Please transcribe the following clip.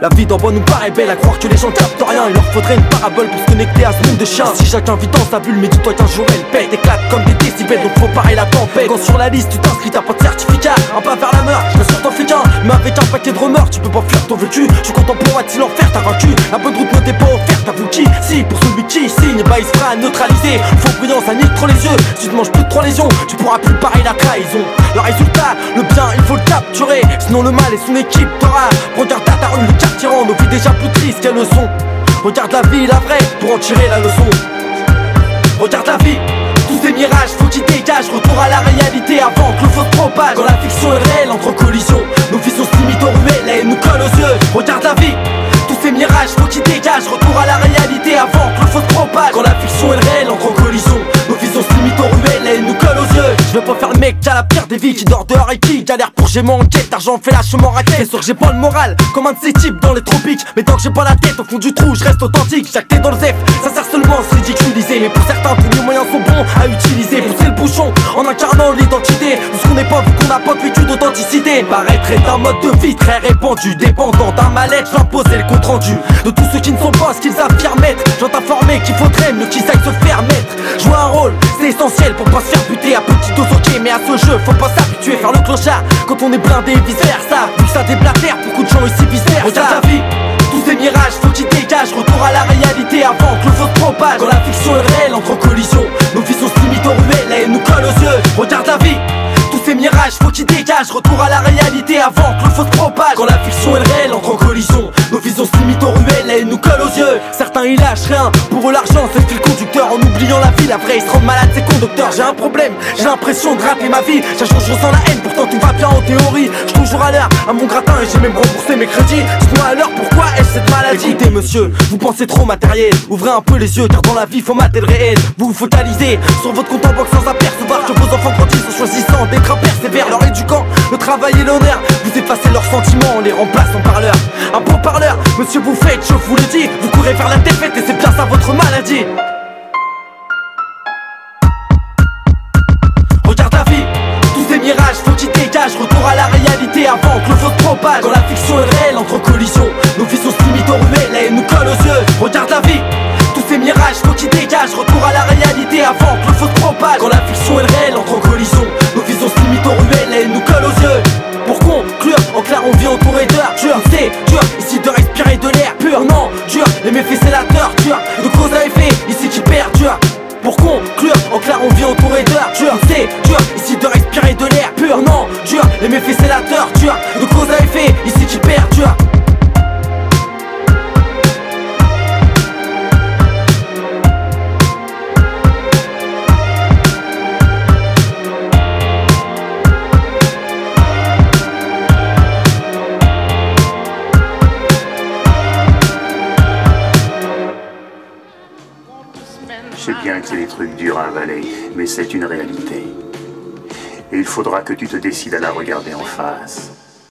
La vie d'en bas nous paraît belle, à croire que les gens captent rien. Il leur faudrait une parabole pour se connecter à ce monde de chiens. Si chacun vit dans sa bulle, mais dis-toi qu'un jour elle pète, éclate comme des décibels, donc faut parer la tempête. Quand sur la liste tu t'inscris, t'as pas de certificat, un pas vers la meurtre, je t'assure t'en fais qu'un. Mais avec un paquet de remords, tu peux pas fuir ton vécu. Je suis content pour moi de l'enfer, t'as vaincu. La bonne route ne t'est pas offerte, t'as qui? Si, pour celui qui signe, bah il se fera neutraliser. Faux brillant, ça nique trop les yeux. Si tu te manges plus de 3 lésions, tu pourras plus parer la trahison. Le résultat, le bien, il faut le capturer, sinon le mal et son équipe t'aura. Regarde ta rue, le quartier rend nos vies déjà plus tristes qu'elles le sont. Regarde la vie, la vraie, pour en tirer la leçon. Regarde la vie, tous ces mirages, faut qu'ils dégagent. Retour à la réalité avant que le feu se propage. Quand la fiction et le réel entrent en collision, nos visions se limitent aux ruelles, la haine nous colle aux yeux. Regarde la vie, tous ces mirages, faut qu'ils dégagent. Retour à la réalité avant que le feu se propage. Quand la fiction et le réel entrent en collision, nos visions se limitent aux ruelles, la haine nous colle aux yeux. Je veux pas faire le mec qui a la pire des vies, qui dort dehors et qui galère pour gémer en quête. D'argent fait lâchement raquette. C'est sûr que j'ai pas le moral comme un de ces types dans les tropiques, mais tant que j'ai pas la tête au fond du trou, je reste authentique. Jacté dans le zef, ça sert seulement à se ridiculiser. Mais pour certains, tous les moyens sont bons à utiliser. Pousser le bouchon en incarnant l'identité de ce qu'on n'est pas, vu qu'on n'a pas de vécu d'authenticité. Paraître est un mode de vie très répandu, dépendant d'un mal-être, j'imposais le compte rendu de tous ceux qui ne sont pas ce qu'ils affirment être. Je viens t'informer qu'il faudrait mieux qu'ils aillent se faire mettre. Jouer un rôle, c'est essentiel pour pas se faire buter à petite dose, ok, mais à ce jeu, faut pas s'habituer, faire le clochard quand on est blindé et vice versa. Vu que ça déblatère, beaucoup de gens ici vice versa. Regarde la vie, tous ces mirages, faut qu'ils dégagent. Retour à la réalité avant que le feu se propage. Quand la fiction et le réel entrent en collision, nos visions se limitent aux ruelles, la haine nous colle aux yeux. Regarde la vie, tous ces mirages, faut qu'ils dégagent. Retour à la réalité avant que le feu se propage. Quand la fiction et le réel entrent en collision, nos visions se limitent aux ruelles, la haine nous colle aux yeux. Certains ils lâchent rien, pour eux l'argent c'est le fil conducteur. En oubliant la vie, la vraie ils se rendent malades, c'est conducteurs. J'ai un problème, j'ai l'impression de rater ma vie. Chaque jour je ressens la haine, pourtant tout va bien en théorie. Je suis toujours à l'heure à mon gratin et j'ai même remboursé mes crédits. Dites-moi alors pourquoi ai-je cette maladie? Écoutez monsieur, vous pensez trop matériel, ouvrez un peu les yeux car dans la vie faut mater le réel. Vous vous focalisez sur votre compte en banque sans apercevoir que vos enfants grandissent en choisissant d'être persévères. Leur éduquant, le travail et l'honneur, vous effacez leurs sentiments, on les remplace en parleurs. Un bon parleur, monsieur vous faites, je vous le dis, vous courez vers la défaite et c'est bien ça votre maladie. Regarde la vie, tous ces mirages, faut qu'ils dégagent. Retour à la réalité avant que le feu se propage. Quand la fiction et le réel entrent en collision, nos visions se limitent aux ruelles, la haine nous colle aux yeux. Regarde la vie, tous ces mirages, faut qu'ils dégagent. Retour à la réalité avant que le feu se propage. Quand la fiction et le réel entrent en collision, nos visions se limitent aux ruelles, la haine nous colle aux yeux. Pour conclure, en clair on vit entouré d'heures dur, c'est dur, ici de respirer de l'air pur, non, dur, les méfaits c'est la torture, de cause à effet, ici qui perdure. Pour conclure, en clair on vit entouré d'heures dur, c'est dur, ici de respirer de l'air pur, non, dur, les méfaits c'est la torture, de cause à effet, ici qui perdure. Je sais bien que c'est des trucs durs à avaler, mais c'est une réalité. Et il faudra que tu te décides à la regarder en face.